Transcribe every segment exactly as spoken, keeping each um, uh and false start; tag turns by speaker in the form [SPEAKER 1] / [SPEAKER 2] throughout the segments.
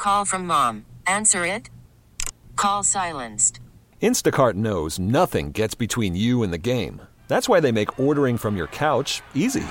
[SPEAKER 1] call from mom. Answer it. Call silenced.
[SPEAKER 2] Instacart knows nothing gets between you and the game. That's why they make ordering from your couch easy.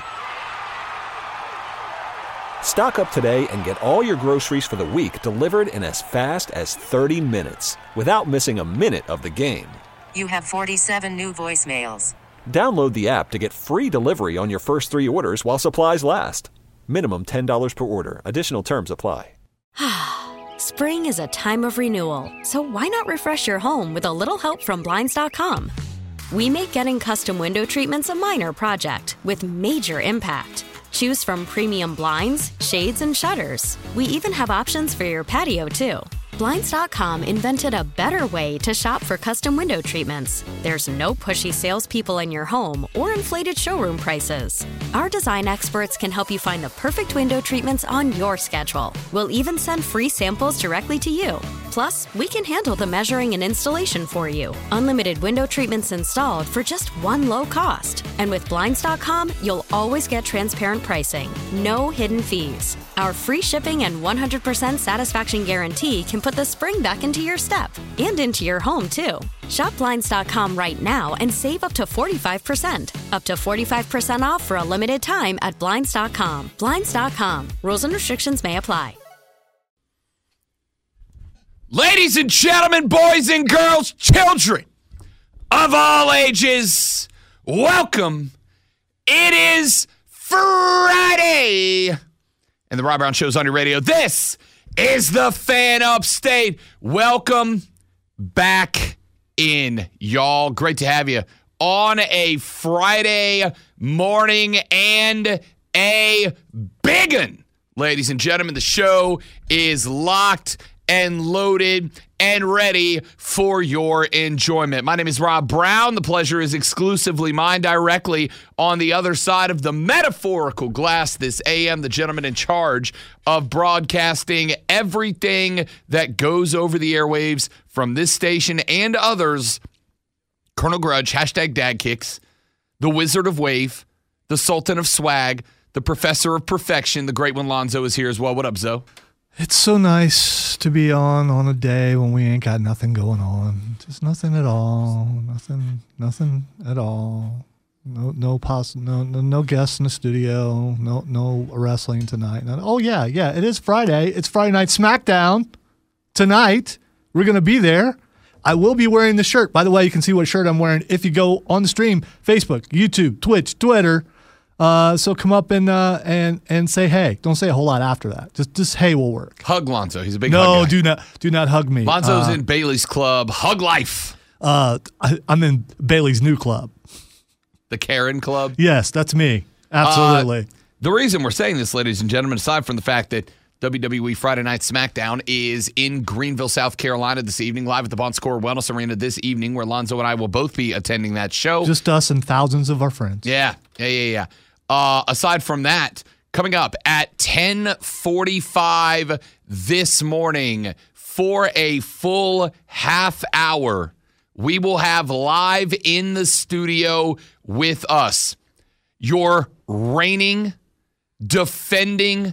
[SPEAKER 2] Stock up today and get all your groceries for the week delivered in as fast as thirty minutes without missing a minute of the game.
[SPEAKER 1] You have forty-seven new voicemails.
[SPEAKER 2] Download the app to get free delivery on your first three orders while supplies last. Minimum ten dollars per order. Additional terms apply.
[SPEAKER 3] Spring is a time of renewal, so why not refresh your home with a little help from Blinds dot com? We make getting custom window treatments a minor project with major impact. Choose from premium blinds, shades, and shutters. We even have options for your patio, too. Blinds dot com invented a better way to shop for custom window treatments. There's no pushy salespeople in your home or inflated showroom prices. Our design experts can help you find the perfect window treatments on your schedule. We'll even send free samples directly to you. Plus, we can handle the measuring and installation for you. Unlimited window treatments installed for just one low cost. And with Blinds dot com, you'll always get transparent pricing. No hidden fees. Our free shipping and one hundred percent satisfaction guarantee can put the spring back into your step and into your home, too. Shop Blinds dot com right now and save up to forty-five percent. Up to forty-five percent off for a limited time at Blinds dot com. Blinds dot com. Rules and restrictions may apply.
[SPEAKER 4] Ladies and gentlemen, boys and girls, children of all ages, welcome. It is Friday. And the Rob Brown Show's on your radio. This is the Fan Upstate. Welcome back in, y'all. Great to have you on a Friday morning and a biggin. Ladies and gentlemen, the show is locked and loaded and ready for your enjoyment. My name is Rob Brown. The pleasure is exclusively mine. Directly on the other side of the metaphorical glass this A M, the gentleman in charge of broadcasting everything that goes over the airwaves from this station and others, Colonel Grudge, hashtag Dad Kicks, the Wizard of Wave, the Sultan of Swag, the Professor of Perfection, the great one Lonzo is here as well. What up, Zo?
[SPEAKER 5] It's so nice to be on on a day when we ain't got nothing going on. Just nothing at all. Nothing, nothing at all. No, no, poss- no, no, no guests in the studio. No, no wrestling tonight. No, oh yeah, yeah. It is Friday. It's Friday Night SmackDown tonight. We're gonna be there. I will be wearing the shirt. By the way, you can see what shirt I'm wearing if you go on the stream: Facebook, YouTube, Twitch, Twitter. Uh, so come up and uh, and and say hey. Don't say a whole lot after that. Just just hey will work.
[SPEAKER 4] Hug Lonzo. He's a big
[SPEAKER 5] no,
[SPEAKER 4] hug guy.
[SPEAKER 5] do not do not hug me.
[SPEAKER 4] Lonzo's
[SPEAKER 5] uh,
[SPEAKER 4] in Bailey's club. Hug life.
[SPEAKER 5] Uh, I, I'm in Bailey's new club.
[SPEAKER 4] The Karen Club.
[SPEAKER 5] Yes, that's me. Absolutely.
[SPEAKER 4] Uh, the reason we're saying this, ladies and gentlemen, aside from the fact that W W E Friday Night SmackDown is in Greenville, South Carolina this evening, live at the Bon Score Wellness Arena this evening, where Lonzo and I will both be attending that show.
[SPEAKER 5] Just us and thousands of our friends.
[SPEAKER 4] Yeah, yeah, yeah, yeah. Uh, aside from that, coming up at ten forty-five this morning for a full half hour, we will have live in the studio with us your reigning, defending,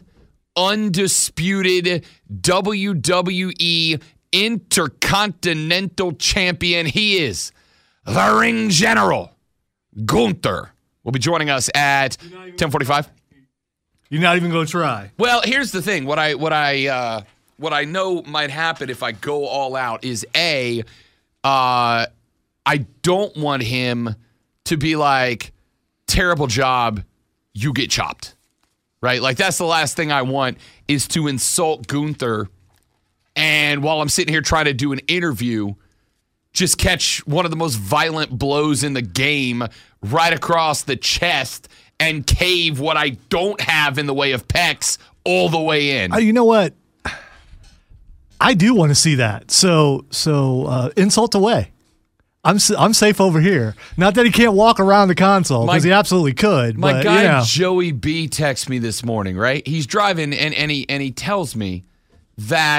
[SPEAKER 4] undisputed W W E Intercontinental Champion. He is the Ring General, Gunther. Will be joining us at ten forty-five.
[SPEAKER 5] You're not even going to try.
[SPEAKER 4] Well, here's the thing. What I what I uh, what I know might happen if I go all out is a, uh, I don't want him to be like, terrible job, you get chopped, right? Like that's the last thing I want is to insult Gunther, and while I'm sitting here trying to do an interview, just catch one of the most violent blows in the game right across the chest and cave what I don't have in the way of pecs all the way in.
[SPEAKER 5] Uh, you know what? I do want to see that. So, so uh, insult away. I'm I'm safe over here. Not that he can't walk around the console, because he absolutely could.
[SPEAKER 4] My
[SPEAKER 5] but,
[SPEAKER 4] guy
[SPEAKER 5] you know.
[SPEAKER 4] Joey B texts me this morning, right? He's driving, and, and, he, and he tells me that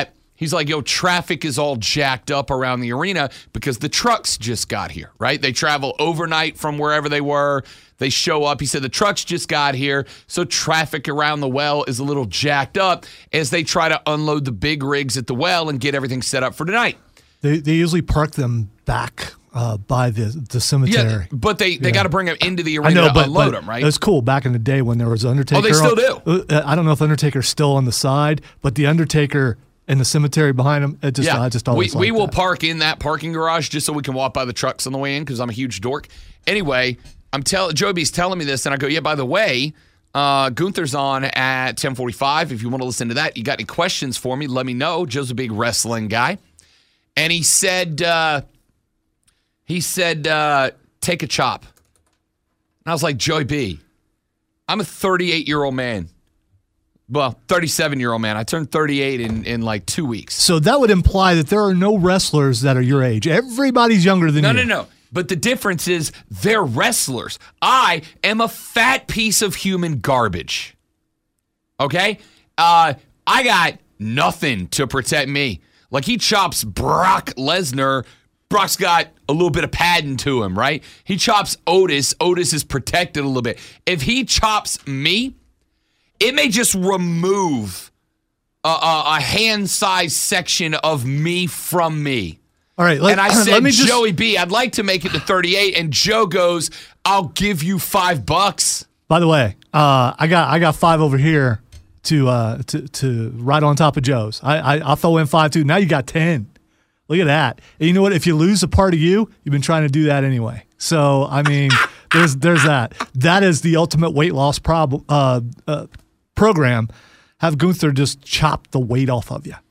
[SPEAKER 4] He's like, yo, traffic is all jacked up around the arena because the trucks just got here, right? They travel overnight from wherever they were. They show up. He said the trucks just got here, so traffic around the well is a little jacked up as they try to unload the big rigs at the well and get everything set up for tonight.
[SPEAKER 5] They they usually park them back uh, by the the cemetery.
[SPEAKER 4] Yeah, but they, they
[SPEAKER 5] Yeah.
[SPEAKER 4] got to bring them into the arena
[SPEAKER 5] I know,
[SPEAKER 4] to
[SPEAKER 5] but,
[SPEAKER 4] unload
[SPEAKER 5] but
[SPEAKER 4] them, right?
[SPEAKER 5] It was cool back in the day when there was Undertaker.
[SPEAKER 4] Oh, they still
[SPEAKER 5] on,
[SPEAKER 4] do.
[SPEAKER 5] Uh, I don't know if Undertaker's still on the side, but the Undertaker and the cemetery behind him, it just,
[SPEAKER 4] yeah,
[SPEAKER 5] I just
[SPEAKER 4] we,
[SPEAKER 5] always
[SPEAKER 4] we
[SPEAKER 5] liked
[SPEAKER 4] will
[SPEAKER 5] that.
[SPEAKER 4] park in that parking garage just so we can walk by the trucks on the way in because I'm a huge dork. Anyway, I'm tell Joby's telling me this, and I go, yeah, by the way, uh, Gunther's on at ten forty-five. If you want to listen to that, you got any questions for me, let me know. Joe's a big wrestling guy. And he said, uh, he said, uh, take a chop. And I was like, Joey B, I'm a thirty-eight-year-old man. Well, thirty-seven-year-old man. I turned thirty-eight in, in like two weeks.
[SPEAKER 5] So that would imply that there are no wrestlers that are your age. Everybody's younger than
[SPEAKER 4] No,
[SPEAKER 5] you.
[SPEAKER 4] no, no. But the difference is they're wrestlers. I am a fat piece of human garbage. Okay? Uh, I got nothing to protect me. Like he chops Brock Lesnar. Brock's got a little bit of padding to him, right? He chops Otis. Otis is protected a little bit. If he chops me, it may just remove a, a, a hand-sized section of me from me.
[SPEAKER 5] All right, let,
[SPEAKER 4] and I said,
[SPEAKER 5] let me just,
[SPEAKER 4] Joey B, I'd like to make it to thirty-eight. And Joe goes, I'll give you five bucks.
[SPEAKER 5] By the way, uh, I got I got five over here to uh, to to right on top of Joe's. I, I I'll throw in five too. Now you got ten. Look at that. And you know what? If you lose a part of you, you've been trying to do that anyway. So I mean, there's there's that. That is the ultimate weight loss problem uh, uh, program. Have Gunther just chop the weight off of you.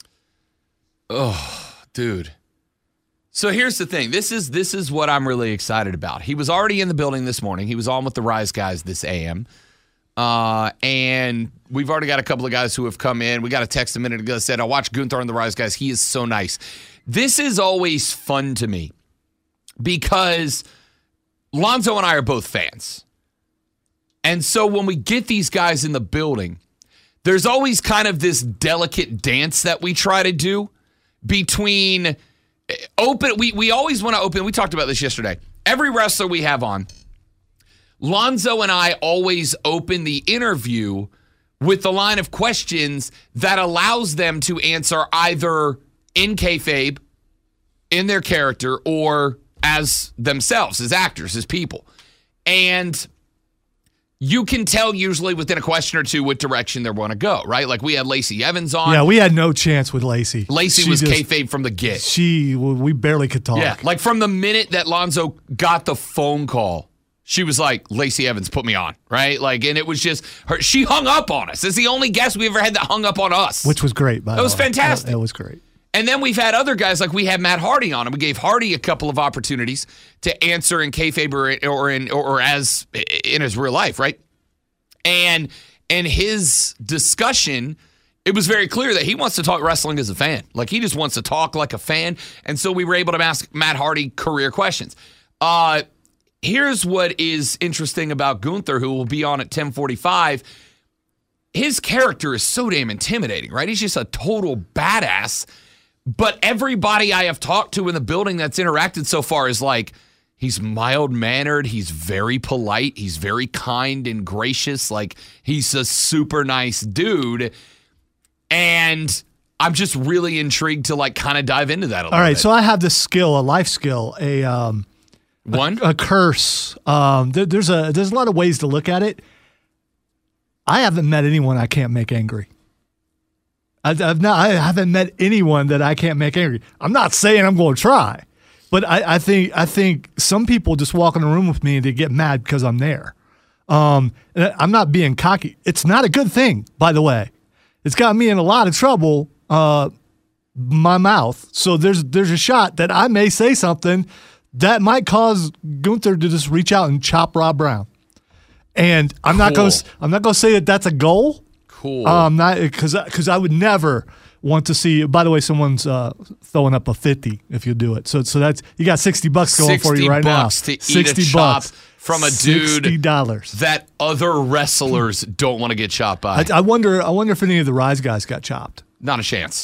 [SPEAKER 4] Oh, dude. So here's the thing. This is this is what I'm really excited about. He was already in the building this morning. He was on with the Rise guys this A M. Uh, and we've already got a couple of guys who have come in. We got a text a minute ago that said, I watched Gunther on the Rise guys. He is so nice. This is always fun to me because Lonzo and I are both fans. And so when we get these guys in the building, there's always kind of this delicate dance that we try to do between open. We, we always want to open. We talked about this yesterday. Every wrestler we have on, Lonzo and I always open the interview with the line of questions that allows them to answer either in kayfabe, in their character, or as themselves, as actors, as people. And you can tell usually within a question or two what direction they want to go, right? Like we had Lacey Evans on.
[SPEAKER 5] Yeah, we had no chance with Lacey.
[SPEAKER 4] Lacey
[SPEAKER 5] She
[SPEAKER 4] was
[SPEAKER 5] just-
[SPEAKER 4] kayfabe from the get.
[SPEAKER 5] She, we barely could talk.
[SPEAKER 4] Yeah, like from the minute that Lonzo got the phone call, she was like, Lacey Evans, put me on, right? Like, and it was just her. She hung up on us. It's the only guest we ever had that hung up on us.
[SPEAKER 5] Which was great, by the way.
[SPEAKER 4] That was fantastic.
[SPEAKER 5] It was great.
[SPEAKER 4] And then we've had other guys, like we had Matt Hardy on, and we gave Hardy a couple of opportunities to answer in kayfabe or, or in or, or as in his real life, right? And in his discussion, it was very clear that he wants to talk wrestling as a fan. Like he just wants to talk like a fan. And so we were able to ask Matt Hardy career questions. Uh, here's what is interesting about Gunther, who will be on at ten forty-five. His character is so damn intimidating, right? He's just a total badass. But everybody I have talked to in the building that's interacted so far is like, he's mild-mannered. He's very polite. He's very kind and gracious. Like, he's a super nice dude. And I'm just really intrigued to, like, kind of dive into that a little
[SPEAKER 5] All right,
[SPEAKER 4] bit.
[SPEAKER 5] so I have this skill, a life skill, a um,
[SPEAKER 4] One?
[SPEAKER 5] a, a curse. Um, there, there's a there's a lot of ways to look at it. I haven't met anyone I can't make angry. I, I've not. I haven't met anyone that I can't make angry. I'm not saying I'm going to try, but I, I think I think some people just walk in the room with me and they get mad because I'm there. Um, and I'm not being cocky. It's not a good thing, by the way. It's got me in a lot of trouble. Uh, my mouth. So there's there's a shot that I may say something that might cause Gunther to just reach out and chop Rob Brown. And I'm not
[SPEAKER 4] Cool.
[SPEAKER 5] going to I'm not going to say that that's a goal.
[SPEAKER 4] Cool.
[SPEAKER 5] Um, not because because I would never want to see. By the way, someone's uh, throwing up a fifty if you do it. So so that's you got sixty bucks going for you right now.
[SPEAKER 4] sixty bucks to eat a chop from a dude
[SPEAKER 5] Sixty dollars.
[SPEAKER 4] that other wrestlers don't want to get chopped by.
[SPEAKER 5] I, I wonder. I wonder if any of the Rise guys got chopped.
[SPEAKER 4] Not a chance.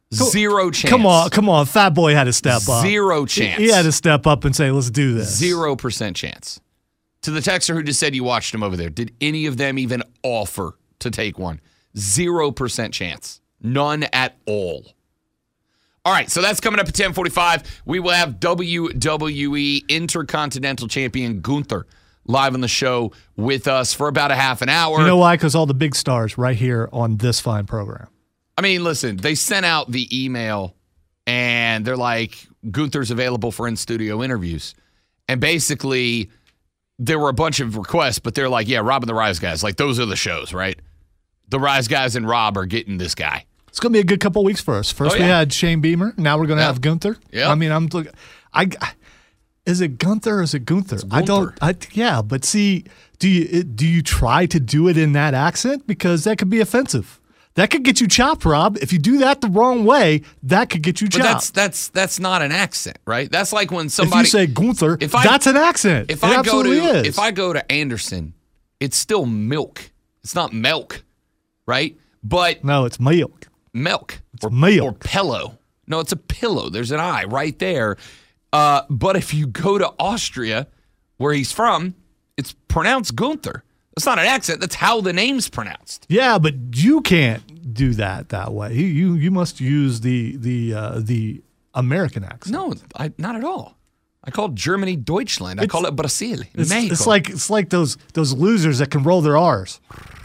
[SPEAKER 4] Zero chance.
[SPEAKER 5] Come on, come on. Fat Boy had to step up.
[SPEAKER 4] Zero chance.
[SPEAKER 5] He had to step up and say, let's do this.
[SPEAKER 4] Zero percent chance. To the texter who just said you watched him over there, did any of them even offer to take one? Zero percent chance. None at all. All right, so that's coming up at ten forty-five. We will have W W E Intercontinental Champion Gunther live on the show with us for about a half an hour.
[SPEAKER 5] You know why? Because all the big stars right here on this fine program.
[SPEAKER 4] I mean, listen, they sent out the email, and they're like, Gunther's available for in-studio interviews. And basically, there were a bunch of requests, but they're like, yeah, Rob and the Rise Guys. Like, those are the shows, right? The Rise Guys and Rob are getting this guy.
[SPEAKER 5] It's going to be a good couple weeks for us. First,
[SPEAKER 4] Oh, yeah.
[SPEAKER 5] we had Shane Beamer. Now we're going to
[SPEAKER 4] Yeah.
[SPEAKER 5] have Gunther.
[SPEAKER 4] Yeah.
[SPEAKER 5] I mean, I'm looking. I, is it Gunther or is it Gunther? I don't.
[SPEAKER 4] Gunther.
[SPEAKER 5] I, yeah, but see, do you it, do you try to do it in that accent, because that could be offensive. That could get you chopped, Rob. If you do that the wrong way, that could get you
[SPEAKER 4] But
[SPEAKER 5] chopped.
[SPEAKER 4] that's that's that's not an accent, right? That's like when
[SPEAKER 5] if
[SPEAKER 4] somebody
[SPEAKER 5] you say Gunther,
[SPEAKER 4] if I-
[SPEAKER 5] that's an accent.
[SPEAKER 4] if
[SPEAKER 5] it
[SPEAKER 4] I go
[SPEAKER 5] absolutely
[SPEAKER 4] to
[SPEAKER 5] is.
[SPEAKER 4] if I go to Anderson, it's still milk. It's not milk, right? But
[SPEAKER 5] no, it's milk.
[SPEAKER 4] milk or
[SPEAKER 5] milk.
[SPEAKER 4] or pillow. No, it's a pillow. There's an I right there. Uh, but if you go to Austria, where he's from, it's pronounced Gunther. That's not an accent. That's how the name's pronounced.
[SPEAKER 5] Yeah, but you can't do that that way. You you, you must use the the uh, the American accent.
[SPEAKER 4] No, I, not at all. I call Germany Deutschland. I
[SPEAKER 5] It's-
[SPEAKER 4] call it Brazil.
[SPEAKER 5] It's,
[SPEAKER 4] Mexico.
[SPEAKER 5] it's like it's like those those losers that can roll their R's.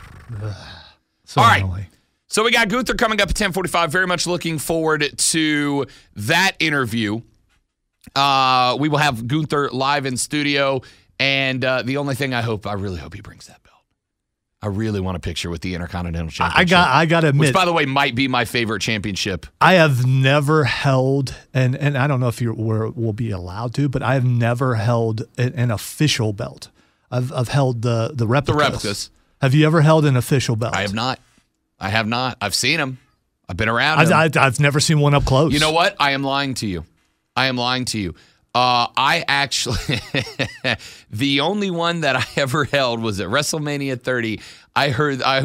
[SPEAKER 5] So
[SPEAKER 4] All right.
[SPEAKER 5] annoying.
[SPEAKER 4] So we got Gunther coming up at ten forty-five. Very much looking forward to that interview. Uh, we will have Gunther live in studio. And uh, the only thing I hope, I really hope he brings that belt. I really want a picture with the Intercontinental Championship.
[SPEAKER 5] I got I got to admit,
[SPEAKER 4] Which, by the way, might be my favorite championship.
[SPEAKER 5] I have never held, and and I don't know if you will be allowed to, but I have never held an, an official belt. I've I've held the the replicas.
[SPEAKER 4] The replicas.
[SPEAKER 5] Have you ever held an official belt?
[SPEAKER 4] I have not. I have not. I've seen them. I've been around
[SPEAKER 5] I've,
[SPEAKER 4] them.
[SPEAKER 5] I've, I've never seen one up close.
[SPEAKER 4] You know what? I am lying to you. I am lying to you. Uh, I actually, the only one that I ever held was at WrestleMania thirty. I heard, I,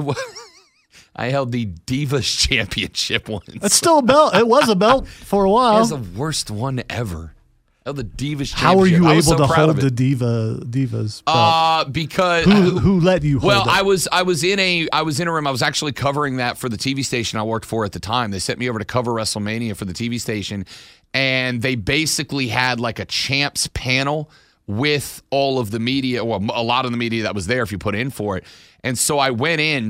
[SPEAKER 4] I held the Divas Championship once.
[SPEAKER 5] It's still a belt. It was a belt for a
[SPEAKER 4] That
[SPEAKER 5] while.
[SPEAKER 4] was the worst one ever. I held the Divas Championship.
[SPEAKER 5] How are you
[SPEAKER 4] I
[SPEAKER 5] able
[SPEAKER 4] was so
[SPEAKER 5] to
[SPEAKER 4] proud
[SPEAKER 5] hold
[SPEAKER 4] of
[SPEAKER 5] the
[SPEAKER 4] it.
[SPEAKER 5] diva divas belt?
[SPEAKER 4] Uh, because
[SPEAKER 5] who, who let you hold
[SPEAKER 4] Well,
[SPEAKER 5] it?
[SPEAKER 4] I was I was in a I was in a room. I was actually covering that for the T V station I worked for at the time. They sent me over to cover WrestleMania for the T V station, and they basically had like a champs panel with all of the media, well, a lot of the media that was there if you put in for it. And so I went in,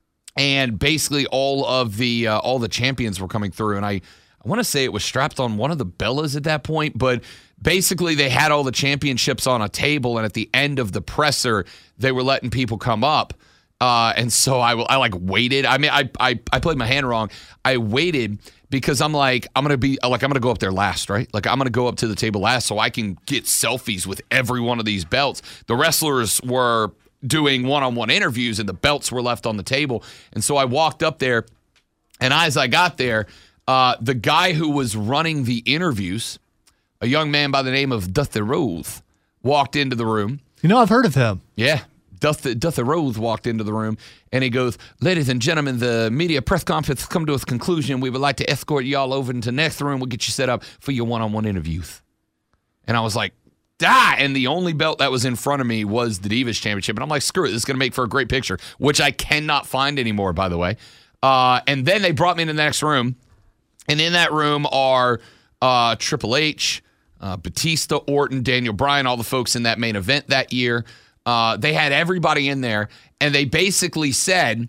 [SPEAKER 4] and basically all of the uh, all the champions were coming through, and I. I want to say it was strapped on one of the Bellas at that point, but basically they had all the championships on a table, and at the end of the presser, they were letting people come up. Uh, and so I, I like waited. I mean, I, I I played my hand wrong. I waited because I'm like, I'm going to be like, I'm going to go up there last, right? Like I'm going to go up to the table last so I can get selfies with every one of these belts. The wrestlers were doing one-on-one interviews, and the belts were left on the table. And so I walked up there, and as I got there, Uh, the guy who was running the interviews, a young man by the name of Duther Roth, walked into the room.
[SPEAKER 5] You know, I've heard of him.
[SPEAKER 4] Yeah, Duther, Duther Roth walked into the room, and he goes, "Ladies and gentlemen, the media press conference has come to a conclusion. We would like to escort y'all over into the next room. We'll get you set up for your one-on-one interviews." And I was like, ah! And the only belt that was in front of me was the Divas Championship. And I'm like, screw it, this is going to make for a great picture, which I cannot find anymore, by the way. Uh, and then they brought me into the next room. And in that room are uh, Triple H, uh, Batista, Orton, Daniel Bryan, all the folks in that main event that year. Uh, they had everybody in there, and they basically said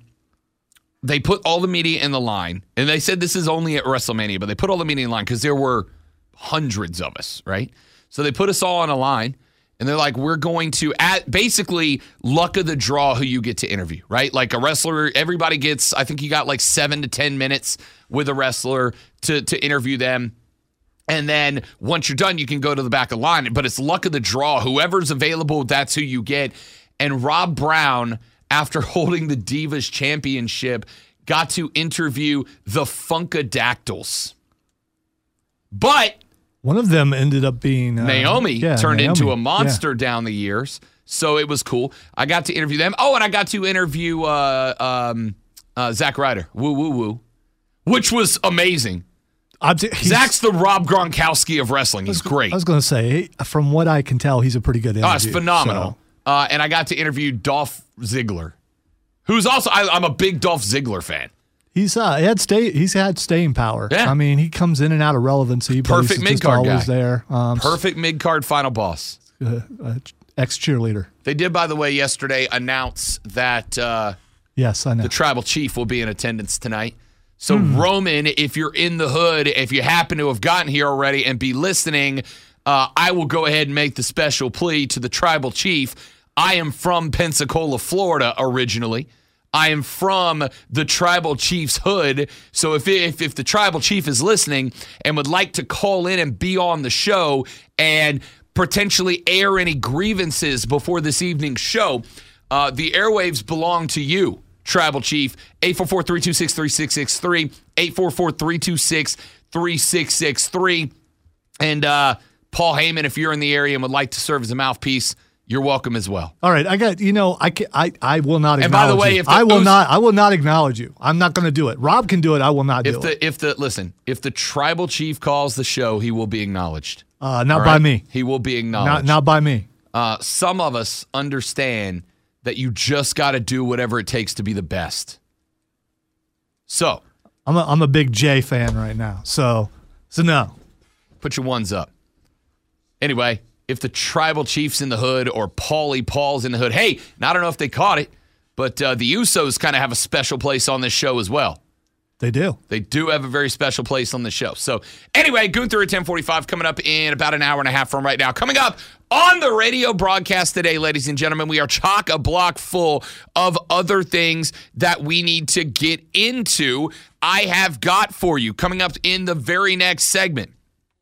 [SPEAKER 4] they put all the media in the line. And they said this is only at WrestleMania, but they put all the media in line because there were hundreds of us, right? So they put us all on a line, and they're like, we're going to, at basically, luck of the draw who you get to interview, right? Like a wrestler, everybody gets, I think you got like seven to ten minutes with a wrestler to, to interview them. And then once you're done, you can go to the back of the line. But it's luck of the draw. Whoever's available, that's who you get. And Rob Brown, after holding the Divas Championship, got to interview the Funkadactyls. But
[SPEAKER 5] One of them ended up being uh,
[SPEAKER 4] Naomi
[SPEAKER 5] yeah,
[SPEAKER 4] turned
[SPEAKER 5] Naomi.
[SPEAKER 4] into a monster
[SPEAKER 5] Yeah.
[SPEAKER 4] down the years. So it was cool. I got to interview them. Oh, and I got to interview uh, um, uh, Zack Ryder. Woo, woo, woo. Which was amazing.
[SPEAKER 5] I'm t- he's-
[SPEAKER 4] Zach's the Rob Gronkowski of wrestling. He's great.
[SPEAKER 5] I was going to say, from what I can tell, he's a pretty good interview.
[SPEAKER 4] Oh, it's phenomenal.
[SPEAKER 5] So.
[SPEAKER 4] Uh, and I got to interview Dolph Ziggler, who's also I, I'm a big Dolph Ziggler fan.
[SPEAKER 5] He's uh, he had stay. He's had staying power.
[SPEAKER 4] Yeah.
[SPEAKER 5] I mean, he comes in and out of relevancy. But
[SPEAKER 4] Perfect
[SPEAKER 5] he's
[SPEAKER 4] mid
[SPEAKER 5] just
[SPEAKER 4] card
[SPEAKER 5] always
[SPEAKER 4] guy.
[SPEAKER 5] there. Um,
[SPEAKER 4] Perfect mid card final boss.
[SPEAKER 5] Uh, uh, ex cheerleader.
[SPEAKER 4] They did, by the way, yesterday announce that uh,
[SPEAKER 5] Yes, I know.
[SPEAKER 4] the tribal chief will be in attendance tonight. So Roman, if you're in the hood, if you happen to have gotten here already and be listening, uh, I will go ahead and make the special plea to the tribal chief. I am from Pensacola, Florida, originally. I am from the tribal chief's hood. So if, if if the tribal chief is listening and would like to call in and be on the show and potentially air any grievances before this evening's show, uh, the airwaves belong to you, tribal chief. eight four four, three two six, three six six three, eight four four, three two six, three six six three. And uh, Paul Heyman, if you're in the area and would like to serve as a mouthpiece, you're welcome as well.
[SPEAKER 5] All right, I got you know I can, I I will not acknowledge
[SPEAKER 4] And by the way,
[SPEAKER 5] you.
[SPEAKER 4] if the
[SPEAKER 5] I will
[SPEAKER 4] Us-
[SPEAKER 5] not I will not acknowledge you. I'm not going to do it. Rob can do it. I will not do
[SPEAKER 4] If
[SPEAKER 5] it.
[SPEAKER 4] the if the listen, if the tribal chief calls the show, he will be acknowledged.
[SPEAKER 5] Uh, not
[SPEAKER 4] All
[SPEAKER 5] by
[SPEAKER 4] right?
[SPEAKER 5] me.
[SPEAKER 4] He will be
[SPEAKER 5] Not
[SPEAKER 4] acknowledged.
[SPEAKER 5] not by me.
[SPEAKER 4] Uh, some of us understand that you just got to do whatever it takes to be the best. So,
[SPEAKER 5] I'm a, I'm a big Jay fan right now. So so no.
[SPEAKER 4] put your ones up. Anyway, if the tribal chief's in the hood or Paulie Paul's in the hood, hey, now I don't know if they caught it, but uh, the Usos kind of have a special place on this show as well.
[SPEAKER 5] They do.
[SPEAKER 4] They do have a very special place on the show. So anyway, Gunther at ten forty-five coming up in about an hour and a half from right now. Coming up on the radio broadcast today, ladies and gentlemen, we are chock a block full of other things that we need to get into. I have got for you coming up in the very next segment.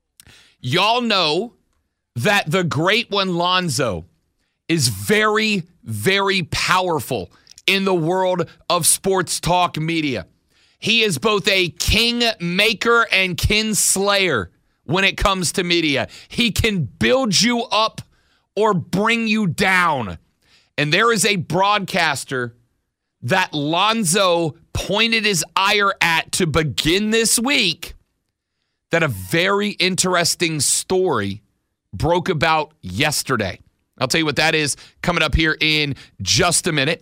[SPEAKER 4] Y'all know that the great one Lonzo is very, very powerful in the world of sports talk media. He is both a king maker and kin slayer when it comes to media. He can build you up or bring you down. And there is a broadcaster that Lonzo pointed his ire at to begin this week that a very interesting story broke about yesterday. I'll tell you what that is coming up here in just a minute.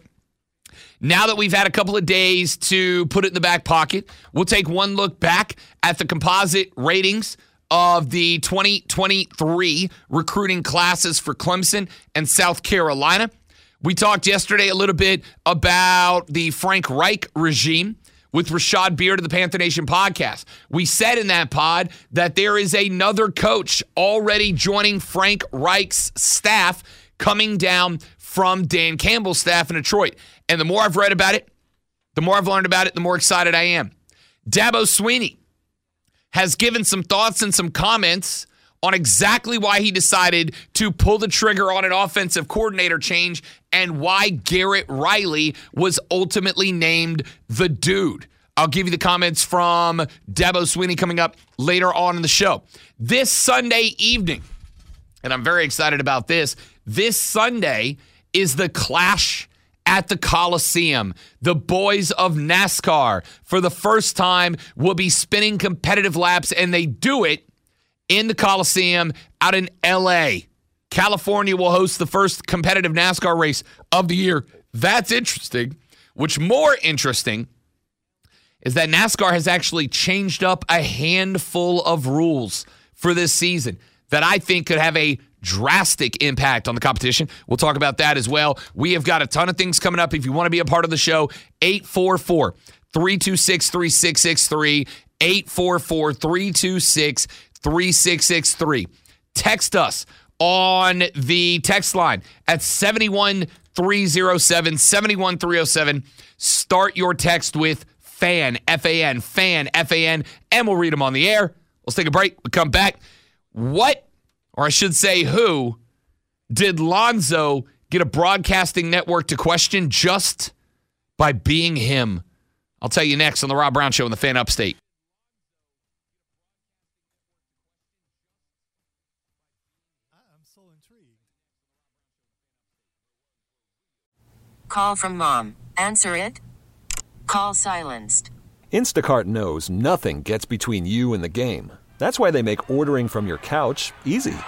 [SPEAKER 4] Now that we've had a couple of days to put it in the back pocket, we'll take one look back at the composite ratings of the twenty twenty-three recruiting classes for Clemson and South Carolina. We talked yesterday a little bit about the Frank Reich regime with Rashad Beard of the Panther Nation podcast. We said in that pod that there is another coach already joining Frank Reich's staff coming down from Dan Campbell's staff in Detroit. And the more I've read about it, the more I've learned about it, the more excited I am. Dabo Swinney has given some thoughts and some comments on exactly why he decided to pull the trigger on an offensive coordinator change and why Garrett Riley was ultimately named the dude. I'll give you the comments from Dabo Swinney coming up later on in the show. This Sunday evening, and I'm very excited about this, this Sunday is the Clash at the Coliseum. The boys of NASCAR, for the first time, will be spinning competitive laps, and they do it in the Coliseum out in L A. California will host the first competitive NASCAR race of the year. That's interesting. Which more interesting is that NASCAR has actually changed up a handful of rules for this season that I think could have a drastic impact on the competition. We'll talk about that as well. We have got a ton of things coming up. If you want to be a part of the show, eight four four, three two six, three six six three, eight four four, three two six, three six six three. Text us on the text line at seven one three oh seven, seven one three oh seven. Start your text with FAN, F A N, FAN, F A N, and we'll read them on the air. Let's take a break. We'll come back. What, or I should say who, did Lonzo get a broadcasting network to question just by being him? I'll tell you next on the Rob Brown Show on the Fan Upstate.
[SPEAKER 5] I'm so intrigued.
[SPEAKER 1] Call from mom. Answer it. Call silenced.
[SPEAKER 2] Instacart knows nothing gets between you and the game. That's why they make ordering from your couch easy.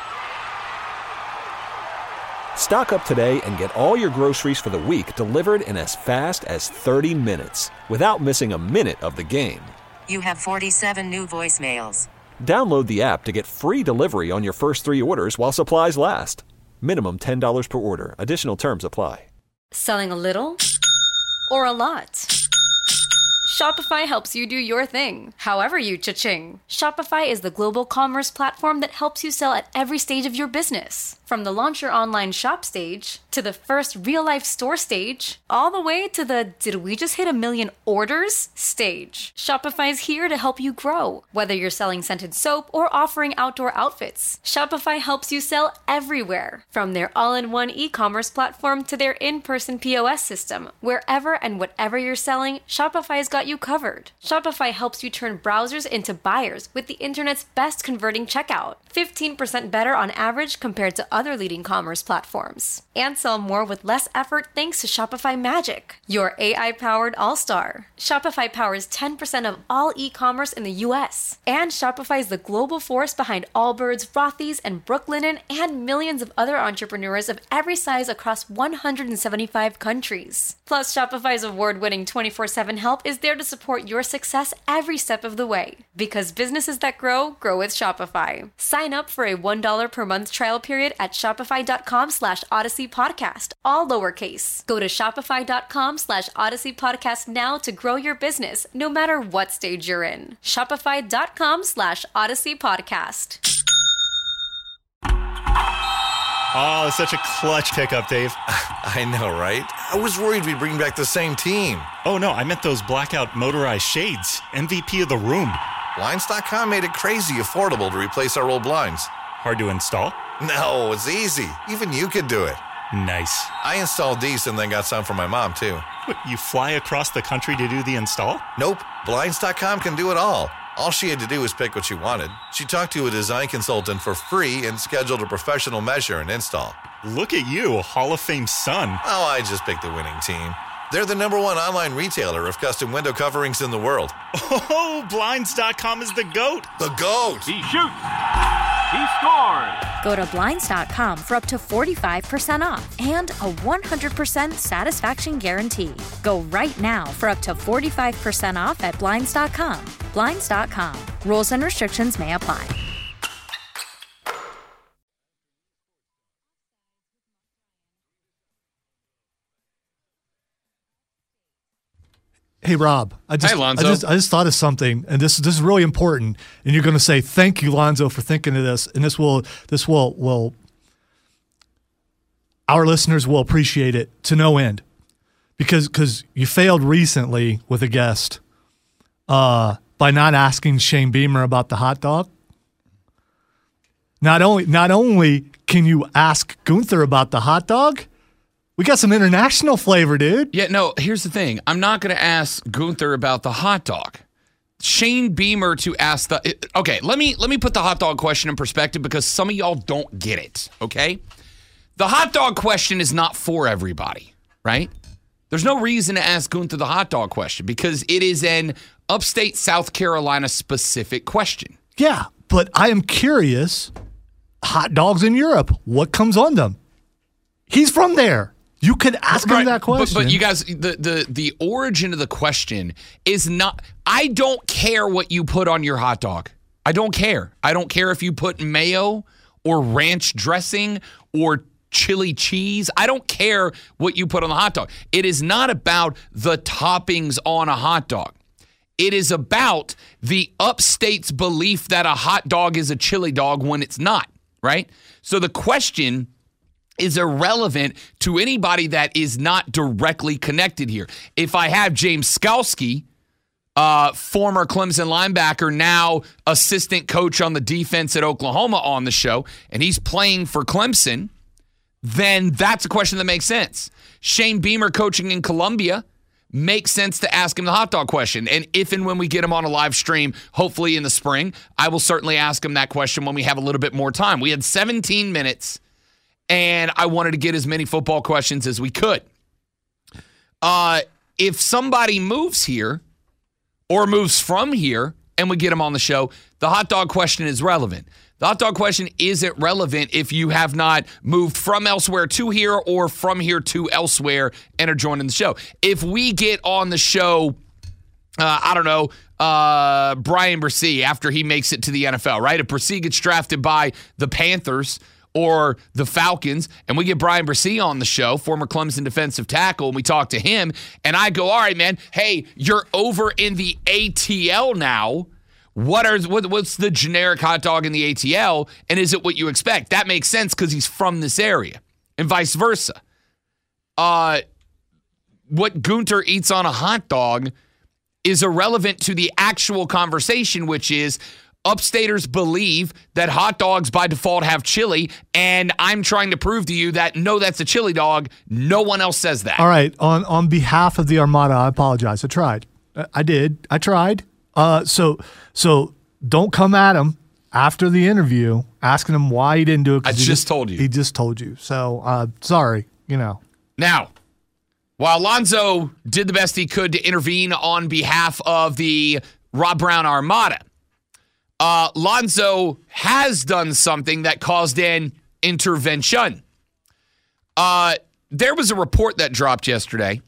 [SPEAKER 2] Stock up today and get all your groceries for the week delivered in as fast as thirty minutes without missing a minute of the game.
[SPEAKER 1] You have forty-seven new voicemails.
[SPEAKER 2] Download the app to get free delivery on your first three orders while supplies last. Minimum ten dollars per order. Additional terms apply.
[SPEAKER 6] Selling a little or a lot? Shopify helps you do your thing, however you cha-ching. Shopify is the global commerce platform that helps you sell at every stage of your business. From the launch your online shop stage, to the first real-life store stage, all the way to the did we just hit a million orders stage. Shopify's here to help you grow. Whether you're selling scented soap or offering outdoor outfits, Shopify helps you sell everywhere. From their all-in-one e-commerce platform to their in-person P O S system, wherever and whatever you're selling, Shopify's got you covered. Shopify helps you turn browsers into buyers with the internet's best converting checkout. fifteen percent better on average compared to other leading commerce platforms. And sell more with less effort thanks to Shopify Magic, your A I-powered all-star. Shopify powers ten percent of all e-commerce in the U S. And Shopify is the global force behind Allbirds, Rothy's, and Brooklinen, and millions of other entrepreneurs of every size across one hundred seventy-five countries. Plus, Shopify's award-winning twenty-four seven help is there to support your success every step of the way. Because businesses that grow, grow with Shopify. Sign up for a one dollar per month trial period at shopify.com slash Odyssey Podcast, all lowercase. Go to shopify.com slash Odyssey Podcast now to grow your business, no matter what stage you're in. Shopify.com slash Odyssey Podcast.
[SPEAKER 7] Oh, it's such a clutch pickup, Dave.
[SPEAKER 8] I know, right? I was worried we'd bring back the same team.
[SPEAKER 7] Oh, no, I meant those blackout motorized shades. M V P of the room.
[SPEAKER 8] Blinds dot com made it crazy affordable to replace our old blinds.
[SPEAKER 7] Hard to install?
[SPEAKER 8] No, it's easy. Even you could do it.
[SPEAKER 7] Nice.
[SPEAKER 8] I installed these and then got some for my mom, too.
[SPEAKER 7] What, you fly across the country to do the install?
[SPEAKER 8] Nope. Blinds dot com can do it all. All she had to do was pick what she wanted. She talked to a design consultant for free and scheduled a professional measure and install.
[SPEAKER 7] Look at you, Hall of Fame son.
[SPEAKER 8] Oh, I just picked the winning team. They're the number one online retailer of custom window coverings in the world.
[SPEAKER 7] Oh, Blinds dot com is the GOAT.
[SPEAKER 8] The GOAT!
[SPEAKER 9] He shoots! He scores!
[SPEAKER 3] Go to Blinds dot com for up to forty-five percent off and a one hundred percent satisfaction guarantee. Go right now for up to forty-five percent off at Blinds dot com. Blinds dot com. Rules and restrictions may apply.
[SPEAKER 5] Hey Rob, I just,
[SPEAKER 4] Hey, Lonzo.
[SPEAKER 5] I just I just thought of something, and this this is really important. And you're going to say thank you, Lonzo, for thinking of this, and this will this will will our listeners will appreciate it to no end, because because you failed recently with a guest uh, by not asking Shane Beamer about the hot dog. Not only not only can you ask Gunther about the hot dog, we got some international flavor, dude.
[SPEAKER 4] Yeah, no, here's the thing. I'm not going to ask Gunther about the hot dog. Shane Beamer to ask the okay, let me let me put the hot dog question in perspective because some of y'all don't get it, okay? The hot dog question is not for everybody, right? There's no reason to ask Gunther the hot dog question because it is an upstate South Carolina specific question.
[SPEAKER 5] Yeah, but I am curious, hot dogs in Europe, what comes on them? He's from there. You could ask
[SPEAKER 4] Right,
[SPEAKER 5] him that question.
[SPEAKER 4] But, but you guys, the, the the origin of the question is not, I don't care what you put on your hot dog. I don't care. I don't care if you put mayo or ranch dressing or chili cheese. I don't care what you put on the hot dog. It is not about the toppings on a hot dog. It is about the upstate's belief that a hot dog is a chili dog when it's not, right? So the question is irrelevant to anybody that is not directly connected here. If I have James Skalski, uh, former Clemson linebacker, now assistant coach on the defense at Oklahoma on the show, and he's playing for Clemson, then that's a question that makes sense. Shane Beamer coaching in Columbia makes sense to ask him the hot dog question. And if and when we get him on a live stream, hopefully in the spring, I will certainly ask him that question when we have a little bit more time. We had seventeen minutes. And I wanted to get as many football questions as we could. Uh, if somebody moves here, or moves from here and we get him on the show, the hot dog question is relevant. The hot dog question isn't relevant if you have not moved from elsewhere to here or from here to elsewhere and are joining the show. If we get on the show, uh, I don't know, uh, Brian Bresee after he makes it to the N F L, right? If Bresee gets drafted by the Panthers or the Falcons, and we get Brian Bresee on the show, former Clemson defensive tackle, and we talk to him, and I go, all right, man, hey, you're over in the A T L now. What are what, what's the generic hot dog in the A T L, and is it what you expect? That makes sense because he's from this area, and vice versa. Uh, what Gunter eats on a hot dog is irrelevant to the actual conversation, which is upstaters believe that hot dogs by default have chili, and I'm trying to prove to you that no, that's a chili dog. No one else says that.
[SPEAKER 5] All right, on on behalf of the Armada, I apologize. I tried. I did. I tried. Uh, so so don't come at him after the interview asking him why he didn't do it.
[SPEAKER 4] I just, just told you.
[SPEAKER 5] He just told you. So uh, sorry, you know.
[SPEAKER 4] Now, while Lonzo did the best he could to intervene on behalf of the Rob Brown Armada, uh, Lonzo has done something that caused an intervention. Uh, there was a report that dropped yesterday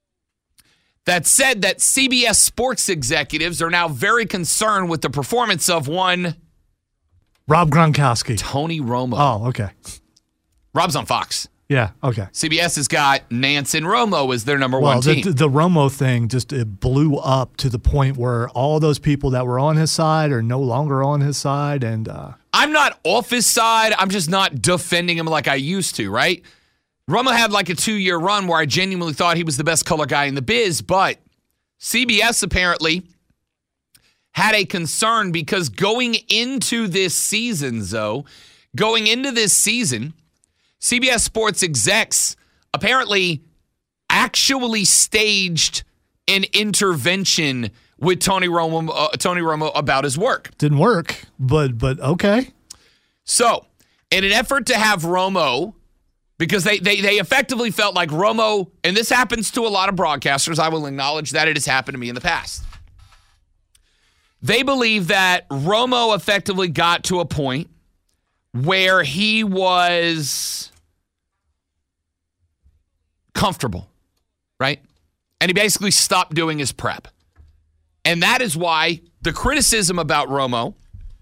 [SPEAKER 4] that said that C B S Sports executives are now very concerned with the performance of one
[SPEAKER 5] Rob Gronkowski.
[SPEAKER 4] Tony Romo.
[SPEAKER 5] Oh, okay.
[SPEAKER 4] Rob's on Fox.
[SPEAKER 5] Yeah, okay.
[SPEAKER 4] C B S has got Nance and Romo as their number
[SPEAKER 5] well,
[SPEAKER 4] one team.
[SPEAKER 5] The, the Romo thing just it blew up to the point where all those people that were on his side are no longer on his side. And uh,
[SPEAKER 4] I'm not off his side. I'm just not defending him like I used to, right? Romo had like a two-year run where I genuinely thought he was the best color guy in the biz, but C B S apparently had a concern because going into this season, Zoe, going into this season, C B S Sports execs apparently actually staged an intervention with Tony Romo, uh, Tony Romo about his work.
[SPEAKER 5] Didn't work, but but okay.
[SPEAKER 4] So, in an effort to have Romo, because they, they they effectively felt like Romo, and this happens to a lot of broadcasters, I will acknowledge that it has happened to me in the past. They believe that Romo effectively got to a point where he was comfortable, right? And he basically stopped doing his prep. And that is why the criticism about Romo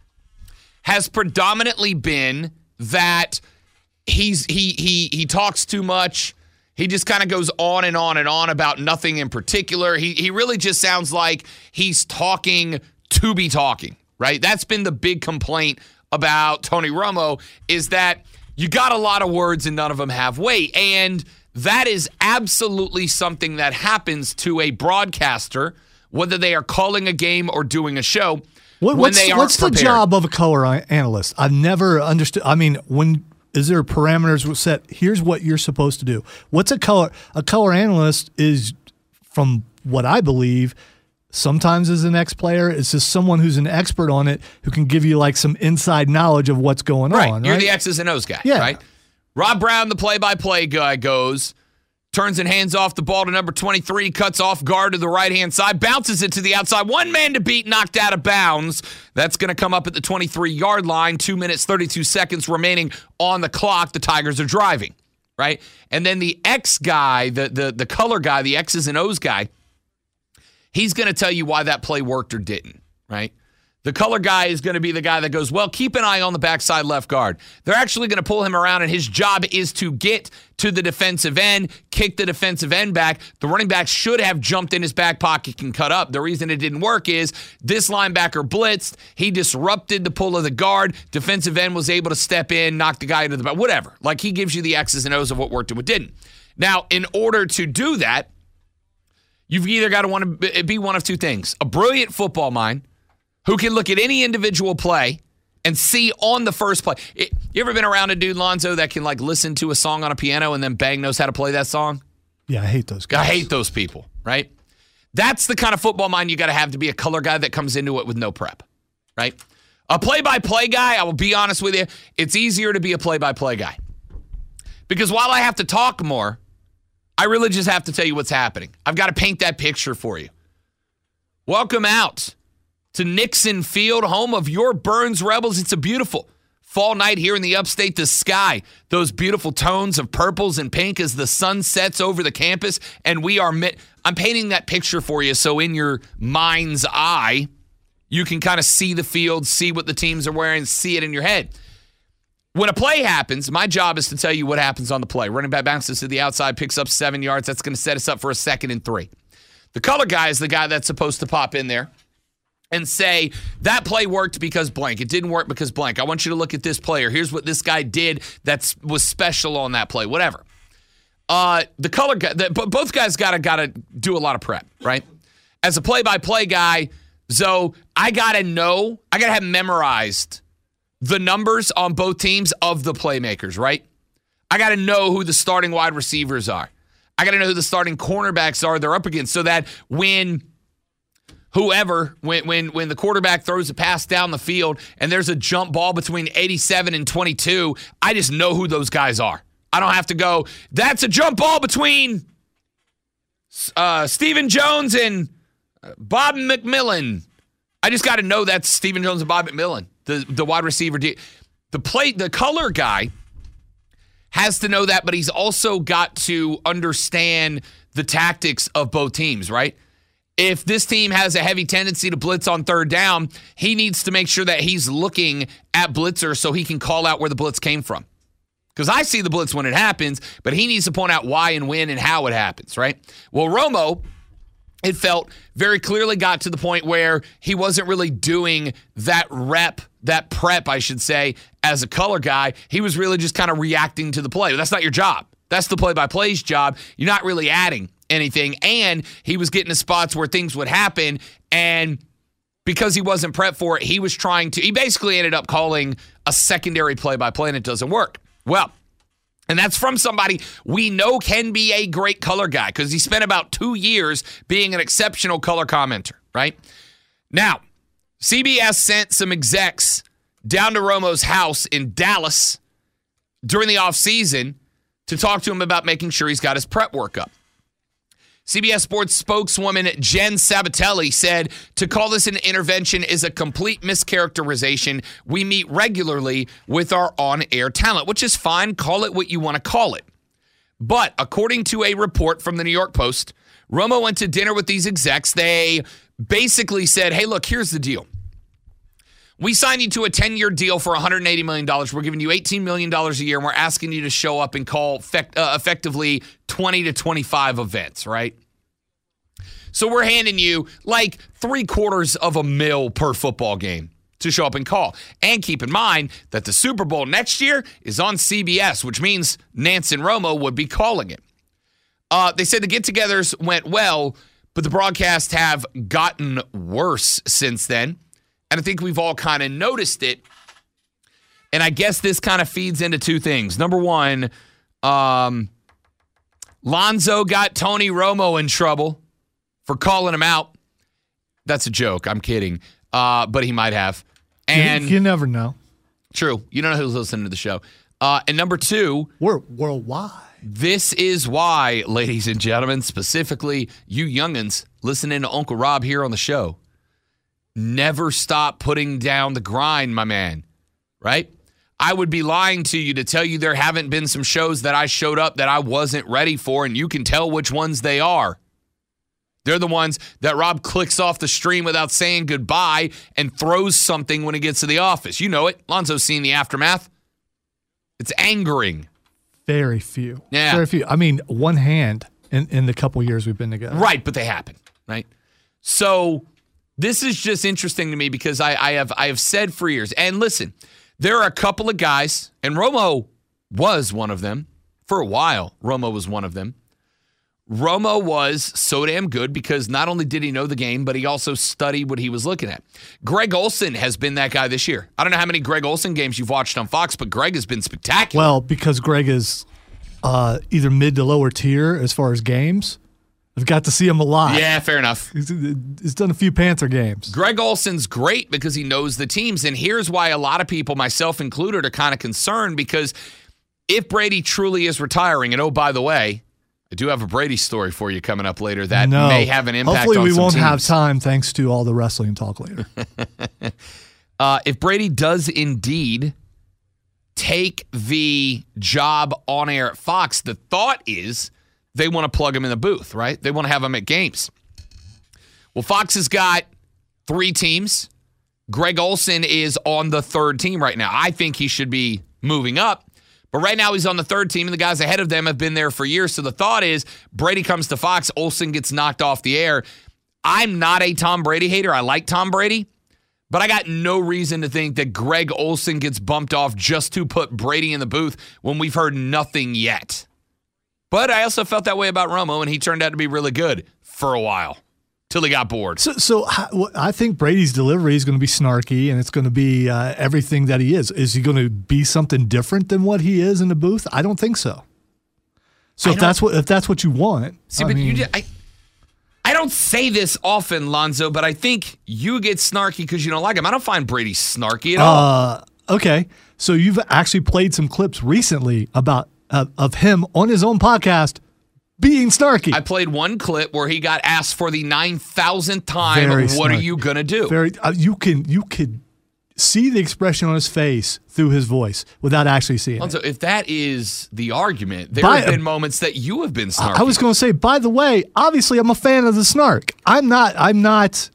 [SPEAKER 4] has predominantly been that he's he he he talks too much. He just kind of goes on and on and on about nothing in particular. He he really just sounds like he's talking to be talking, right? That's been the big complaint about Tony Romo, is that you got a lot of words and none of them have weight. And that is absolutely something that happens to a broadcaster, whether they are calling a game or doing a show.
[SPEAKER 5] What,
[SPEAKER 4] when
[SPEAKER 5] what's
[SPEAKER 4] they
[SPEAKER 5] what's the
[SPEAKER 4] prepared.
[SPEAKER 5] job of a color analyst? I've never understood. I mean, when is there parameters set? Here's what you're supposed to do. What's a color? A color analyst is, from what I believe, sometimes as an ex-player, it's just someone who's an expert on it who can give you like some inside knowledge of what's going
[SPEAKER 4] right.
[SPEAKER 5] on.
[SPEAKER 4] You're
[SPEAKER 5] right?
[SPEAKER 4] the X's and O's guy,
[SPEAKER 5] yeah.
[SPEAKER 4] right? Rob Brown, the play-by-play guy, goes, turns and hands off the ball to number twenty-three, cuts off guard to the right-hand side, bounces it to the outside. One man to beat, knocked out of bounds. That's going to come up at the twenty-three-yard line. Two minutes, thirty-two seconds remaining on the clock. The Tigers are driving, right? And then the X guy, the the the color guy, the X's and O's guy, he's going to tell you why that play worked or didn't, right? The color guy is going to be the guy that goes, well, keep an eye on the backside left guard. They're actually going to pull him around, and his job is to get to the defensive end, kick the defensive end back. The running back should have jumped in his back pocket and cut up. The reason it didn't work is this linebacker blitzed. He disrupted the pull of the guard. Defensive end was able to step in, knock the guy into the back, whatever. Like, he gives you the X's and O's of what worked and what didn't. Now, in order to do that, you've either got to want to be one of two things. A brilliant football mind who can look at any individual play and see on the first play. It, you ever been around a dude, Lonzo, that can like listen to a song on a piano and then bang knows how to play that song?
[SPEAKER 5] Yeah, I hate those guys.
[SPEAKER 4] I hate those people, right? That's the kind of football mind you got to have to be a color guy that comes into it with no prep, right? A play-by-play guy, I will be honest with you, it's easier to be a play-by-play guy. Because while I have to talk more, I really just have to tell you what's happening. I've got to paint that picture for you. Welcome out to Nixon Field, home of your Burns Rebels. It's a beautiful fall night here in the upstate. The sky, those beautiful tones of purples and pink as the sun sets over the campus. And we are, mit- I'm painting that picture for you so in your mind's eye, you can kind of see the field, see what the teams are wearing, see it in your head. When a play happens, my job is to tell you what happens on the play. Running back bounces to the outside, picks up seven yards. That's going to set us up for a second and three. The color guy is the guy that's supposed to pop in there and say, that play worked because blank. It didn't work because blank. I want you to look at this player. Here's what this guy did that was special on that play, whatever. Uh, the color guy, the, both guys got to gotta do a lot of prep, right? As a play-by-play guy, so I got to know, I got to have memorized the numbers on both teams of the playmakers, right? I got to know who the starting wide receivers are. I got to know who the starting cornerbacks are they're up against so that when whoever, when when when the quarterback throws a pass down the field and there's a jump ball between eighty-seven and twenty-two, I just know who those guys are. I don't have to go, that's a jump ball between uh, Stephen Jones and Bob McMillan. I just got to know that's Stephen Jones and Bob McMillan, the, the wide receiver. The play, the color guy has to know that, but he's also got to understand the tactics of both teams, right? If this team has a heavy tendency to blitz on third down, he needs to make sure that he's looking at blitzer so he can call out where the blitz came from. Because I see the blitz when it happens, but he needs to point out why and when and how it happens, right? Well, Romo, it felt very clearly got to the point where he wasn't really doing that rep, that prep, I should say, as a color guy. He was really just kind of reacting to the play. But that's not your job. That's the play-by-play's job. You're not really adding anything. And he was getting to spots where things would happen, and because he wasn't prepped for it, he was trying to, he basically ended up calling a secondary play-by-play, and it doesn't work. Well, and that's from somebody we know can be a great color guy because he spent about two years being an exceptional color commenter, right? Now, C B S sent some execs down to Romo's house in Dallas during the offseason to talk to him about making sure he's got his prep work up. C B S Sports spokeswoman Jen Sabatelli said, to call this an intervention is a complete mischaracterization. We meet regularly with our on-air talent, which is fine. Call it what you want to call it. But according to a report from the New York Post, Romo went to dinner with these execs. They basically said, hey, look, here's the deal. We signed you to a ten-year deal for one hundred eighty million dollars. We're giving you eighteen million dollars a year, and we're asking you to show up and call effect, uh, effectively twenty to twenty-five events, right? So we're handing you like three quarters of a mil per football game to show up and call. And keep in mind that the Super Bowl next year is on C B S, which means Nance and Romo would be calling it. Uh, they said the get-togethers went well, but the broadcasts have gotten worse since then. And I think we've all kind of noticed it. And I guess this kind of feeds into two things. Number one, um, Lonzo got Tony Romo in trouble for calling him out. That's a joke. I'm kidding. Uh, but he might have. And
[SPEAKER 5] you, you never know.
[SPEAKER 4] True. You don't know who's listening to the show. Uh, and number two,
[SPEAKER 5] we're worldwide.
[SPEAKER 4] This is why, ladies and gentlemen, specifically you youngins listening to Uncle Rob here on the show, never stop putting down the grind, my man, right? I would be lying to you to tell you there haven't been some shows that I showed up that I wasn't ready for, and you can tell which ones they are. They're the ones that Rob clicks off the stream without saying goodbye and throws something when he gets to the office. You know it. Lonzo's seen the aftermath. It's angering.
[SPEAKER 5] Very few.
[SPEAKER 4] Yeah.
[SPEAKER 5] Very few. I mean, one hand in, in the couple years we've been together.
[SPEAKER 4] Right, but they happen, right? So this is just interesting to me because I, I have I have said for years, and listen, there are a couple of guys, and Romo was one of them. For a while, Romo was one of them. Romo was so damn good because not only did he know the game, but he also studied what he was looking at. Greg Olsen has been that guy this year. I don't know how many Greg Olsen games you've watched on Fox, but Greg has been spectacular.
[SPEAKER 5] Well, because Greg is uh, either mid to lower tier as far as games. I've got to see him a lot.
[SPEAKER 4] Yeah, fair enough.
[SPEAKER 5] He's, he's done a few Panther games.
[SPEAKER 4] Greg Olsen's great because he knows the teams, and here's why a lot of people, myself included, are kind of concerned because if Brady truly is retiring, and oh, by the way, I do have a Brady story for you coming up later that
[SPEAKER 5] no.
[SPEAKER 4] may have an impact
[SPEAKER 5] Hopefully
[SPEAKER 4] on
[SPEAKER 5] we
[SPEAKER 4] some
[SPEAKER 5] won't
[SPEAKER 4] teams.
[SPEAKER 5] have time thanks to all the wrestling talk later.
[SPEAKER 4] uh, if Brady does indeed take the job on air at Fox, the thought is they want to plug him in the booth, right? They want to have him at games. Well, Fox has got three teams. Greg Olsen is on the third team right now. I think he should be moving up. But right now he's on the third team, and the guys ahead of them have been there for years. So the thought is Brady comes to Fox, Olsen gets knocked off the air. I'm not a Tom Brady hater. I like Tom Brady. But I got no reason to think that Greg Olsen gets bumped off just to put Brady in the booth when we've heard nothing yet. But I also felt that way about Romo, and he turned out to be really good for a while. Till he got bored.
[SPEAKER 5] So, so I think Brady's delivery is going to be snarky, and it's going to be uh, everything that he is. Is he going to be something different than what he is in the booth? I don't think so. So
[SPEAKER 4] I
[SPEAKER 5] if that's what if that's what you want,
[SPEAKER 4] see,
[SPEAKER 5] I
[SPEAKER 4] but
[SPEAKER 5] mean,
[SPEAKER 4] you just, I, I don't say this often, Lonzo, but I think you get snarky because you don't like him. I don't find Brady snarky at all.
[SPEAKER 5] Uh, okay, so you've actually played some clips recently about uh, of him on his own podcast being snarky.
[SPEAKER 4] I played one clip where he got asked for the nine thousandth time,
[SPEAKER 5] Very
[SPEAKER 4] what
[SPEAKER 5] snarky.
[SPEAKER 4] are you going to do?
[SPEAKER 5] Very, uh, you can you could see the expression on his face through his voice without actually seeing
[SPEAKER 4] Lonzo,
[SPEAKER 5] it.
[SPEAKER 4] if that is the argument, there
[SPEAKER 5] By-
[SPEAKER 4] have been moments that you have been snarky.
[SPEAKER 5] I was going to say, by the way, obviously I'm a fan of the snark. I'm not I'm not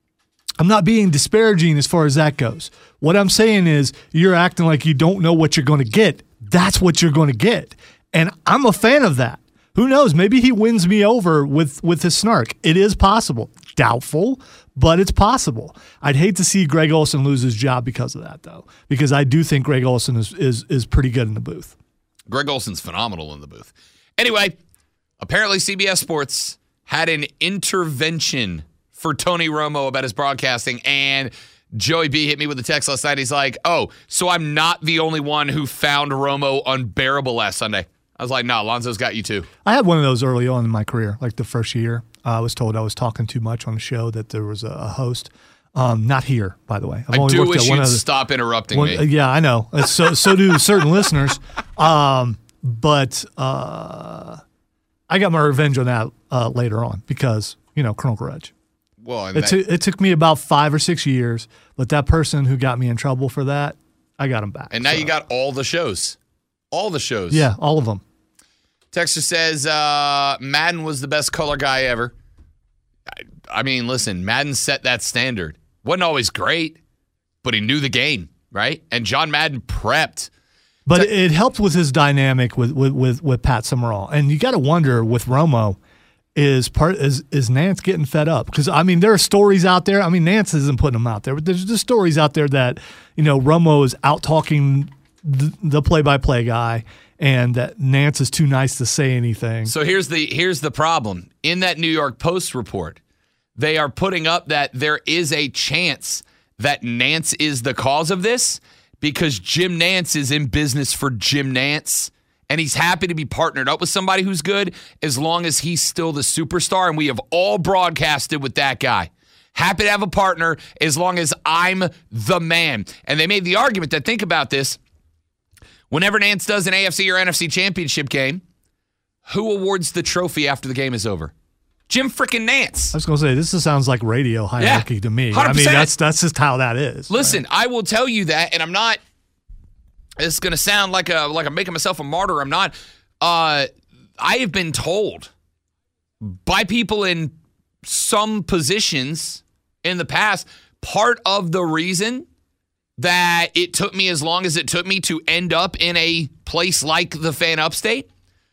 [SPEAKER 5] I'm not being disparaging as far as that goes. What I'm saying is you're acting like you don't know what you're going to get. That's what you're going to get. And I'm a fan of that. Who knows? Maybe he wins me over with, with his snark. It is possible. Doubtful, but it's possible. I'd hate to see Greg Olsen lose his job because of that, though, because I do think Greg Olsen is is is pretty good in the booth.
[SPEAKER 4] Greg Olsen's phenomenal in the booth. Anyway, apparently C B S Sports had an intervention for Tony Romo about his broadcasting, and Joey B hit me with a text last night. He's like, oh, so I'm not the only one who found Romo unbearable last Sunday. I was like, no, Lonzo's got you too.
[SPEAKER 5] I had one of those early on in my career, like the first year. Uh, I was told I was talking too much on the show, that there was a, a host. Um, not here, by the way. I've
[SPEAKER 4] I
[SPEAKER 5] only
[SPEAKER 4] do
[SPEAKER 5] worked
[SPEAKER 4] wish
[SPEAKER 5] at one
[SPEAKER 4] you'd
[SPEAKER 5] other-
[SPEAKER 4] stop interrupting
[SPEAKER 5] one-
[SPEAKER 4] me.
[SPEAKER 5] uh, Yeah, I know. Uh, So so do certain listeners. Um, but uh, I got my revenge on that uh, later on because, you know, Colonel Grudge.
[SPEAKER 4] Well, and
[SPEAKER 5] It,
[SPEAKER 4] that-
[SPEAKER 5] took it took me about five or six years, but that person who got me in trouble for that, I got him back.
[SPEAKER 4] and now
[SPEAKER 5] So,
[SPEAKER 4] you got all the shows. All the shows.
[SPEAKER 5] Yeah, all of them.
[SPEAKER 4] Texter says uh, Madden was the best color guy ever. I, I mean, listen, Madden set that standard. Wasn't always great, but he knew the game, right? And John Madden prepped.
[SPEAKER 5] But it, it helped with his dynamic with with with, with Pat Summerall. And you got to wonder with Romo, is part is is Nance getting fed up? Because I mean, there are stories out there. I mean, Nance isn't putting them out there, but there's just stories out there that, you know, Romo is out talking the, the play-by-play guy, and that Nance is too nice to say anything.
[SPEAKER 4] So here's the here's the problem. In that New York Post report, they are putting up that there is a chance that Nance is the cause of this because Jim Nance is in business for Jim Nance, and he's happy to be partnered up with somebody who's good as long as he's still the superstar, and we have all broadcasted with that guy. Happy to have a partner as long as I'm the man. And they made the argument that, think about this, whenever Nance does an A F C or N F C championship game, who awards the trophy after the game is over? Jim frickin' Nance.
[SPEAKER 5] I was going to say, this just sounds like radio hierarchy
[SPEAKER 4] Yeah,
[SPEAKER 5] to me.
[SPEAKER 4] one hundred
[SPEAKER 5] I mean,
[SPEAKER 4] percent.
[SPEAKER 5] that's that's just how that is.
[SPEAKER 4] Listen, I will tell you that, and I'm not, it's going to sound like a like I'm making myself a martyr. I'm not. Uh, I have been told by people in some positions in the past, part of the reason that it took me as long as it took me to end up in a place like the Fan Upstate